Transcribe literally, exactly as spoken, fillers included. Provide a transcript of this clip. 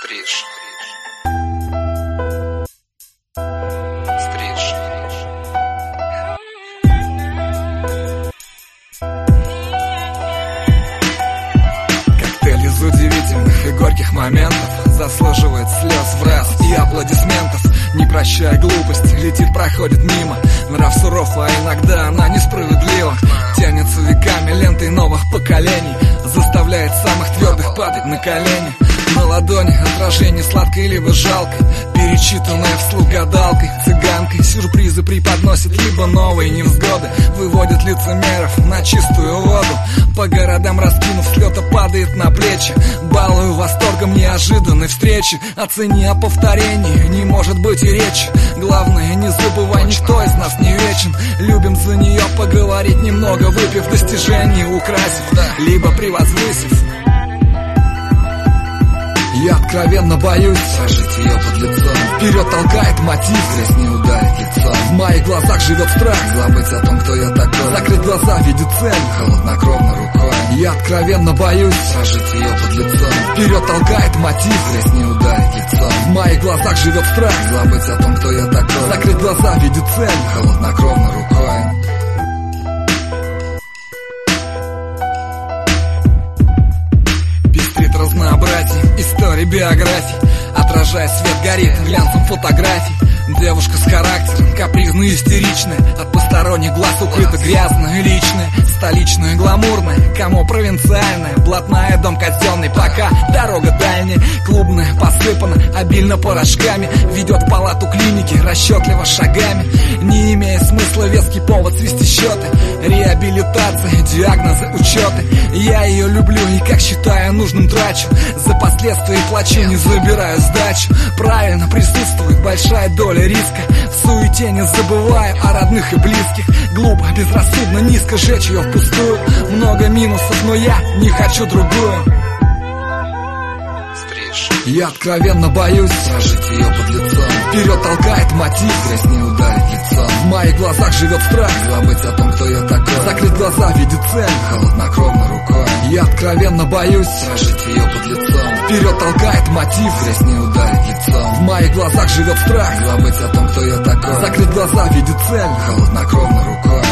Стриж. Стриж. Коктейль из удивительных и горьких моментов заслуживает слез в раз и аплодисментов. Не прощая глупости, летит, проходит мимо. Нрав суров, а иногда она несправедлива. Тянется веками лентой новых поколений, заставляет самых твердых падать на колени. На ладони отражение сладкой либо жалкой, перечитанное вслух гадалкой, цыганкой. Сюрпризы преподносит либо новые невзгоды, выводит лицемеров на чистую воду. По городам раскинув, слета падает на плечи. Балую восторгом неожиданной встречи. О цене, о повторении не может быть и речи. Главное, не забывай, никто из нас не вечен. Любим за нее поговорить немного, выпив достижений, украсив, либо превозвысив. Я откровенно боюсь сложить ее под лицом. Вперед толкает мотив, здесь не ударит лицом. В моих глазах живет страх, забыть о том, кто я такой. Закрыть глаза, видит цель, холоднокровно рукой. Я откровенно боюсь сложить ее под лицом. Вперед толкает мотив, здесь не ударит лицом. В моих глазах живет страх, забыть о том, кто я такой. Закрыть глаза, видит цель, холоднокровно рукой. Разнообразие историй, биографий, отражая свет, горит глянцем фотографий. Девушка с характером, капризная, истеричная, от посторонних глаз укрыта грязная, личная, столичная, гламурная, кому провинциальная, блатная, дом казенный, пока дорога дальняя, клубная, посыпана обильно порошками, ведет в палату клиники расчетливо шагами, не имея смысла веский повод свести счеты, реабилитация, диагнозы, учеты. Я ее люблю и, как считаю нужным, трачу, за последствия плачу, не забираю сдачу. Правильно, присутствует большая доля риска, в суете не забываю о родных и близких. Глупо, безрассудно, низко жечь ее впустую. Много минусов, но я не хочу другую. Стриж. Я откровенно боюсь сложить ее под лицом. Вперед толкает мотив, здесь не ударит лицом. В моих глазах живет страх, забыть о том, кто я такой. Закрыть глаза, видит цель, холоднокровно рукой. Я откровенно боюсь сложить ее под лицом. Вперед толкает мотив, здесь не ударит лицом. В моих глазах живет страх, забыть о том, кто я такой. Закрыть глаза, видит цель, холоднокровно рукой.